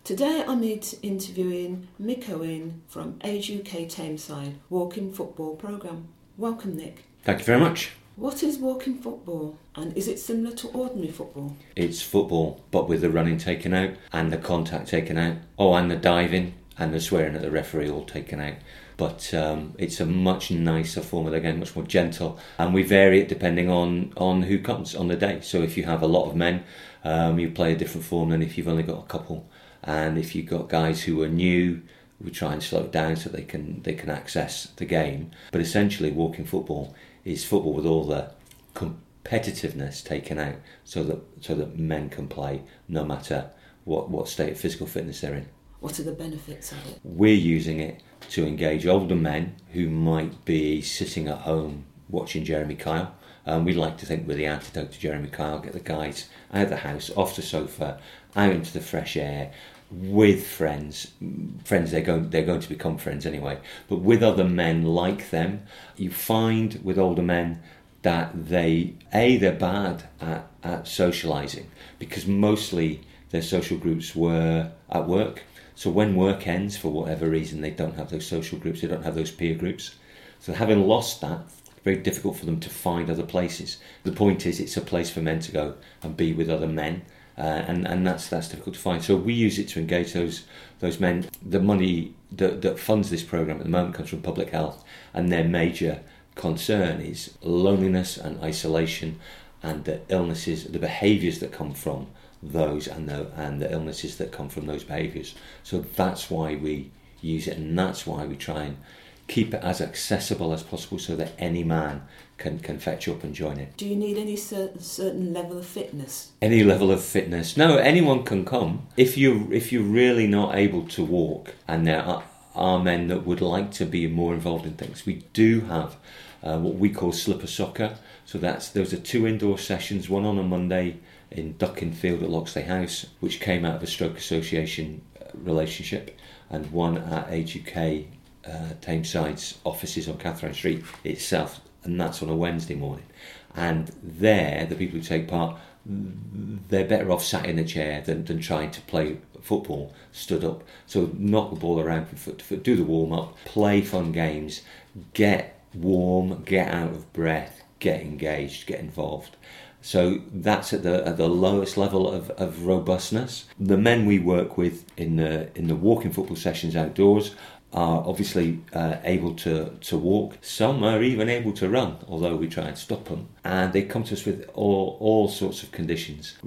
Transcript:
Today I'm interviewing Mick Owen from Age UK Tameside Walking Football Programme. Welcome, Nick. Thank you very much. What is walking football, and is it similar to ordinary football? It's football, but with the running taken out and the contact taken out. Oh, and the diving and the swearing at the referee all taken out. But it's a much nicer form of the game, much more gentle. And we vary it depending on who comes on the day. So if you have a lot of men, you play a different form than if you've only got a couple. And if you've got guys who are new, we try and slow it down so they can access the game. But essentially, walking football is football with all the competitiveness taken out, so that men can play no matter what state of physical fitness they're in. What are the benefits of it? We're using it to engage older men who might be sitting at home watching Jeremy Kyle. We'd like to think we're the antidote to Jeremy Kyle, get the guys out of the house, off the sofa, out into the fresh air, with friends, they're going to become friends anyway, but with other men like them. You find with older men that they're bad at socialising, because mostly their social groups were at work. So when work ends, for whatever reason, they don't have those social groups, they don't have those peer groups. So having lost that, very difficult for them to find other places. The point is, it's a place for men to go and be with other men. And that's difficult to find. So we use it to engage those men. The money that funds this programme at the moment comes from Public Health, and their major concern is loneliness and isolation, and the illnesses, the behaviours that come from those, and the illnesses that come from those behaviours. So that's why we use it, and that's why we try and keep it as accessible as possible so that any man can fetch up and join it. Do you need any certain level of fitness? Any level of fitness? No, anyone can come. If you're really not able to walk, and there are men that would like to be more involved in things, we do have what we call slipper soccer. So those are 2 indoor sessions, one on a Monday in Duckinfield at Loxley House, which came out of a Stroke Association relationship, and one at Age UK Tameside's offices on Catherine Street itself, and that's on a Wednesday morning. And there, the people who take part, they're better off sat in a chair than trying to play football stood up. So knock the ball around from foot to foot, do the warm-up, play fun games, get warm, get out of breath, get engaged, get involved. So that's at the lowest level of robustness. The men we work with in the walking football sessions outdoors are obviously able to walk. Some are even able to run, although we try and stop them. And they come to us with all sorts of conditions.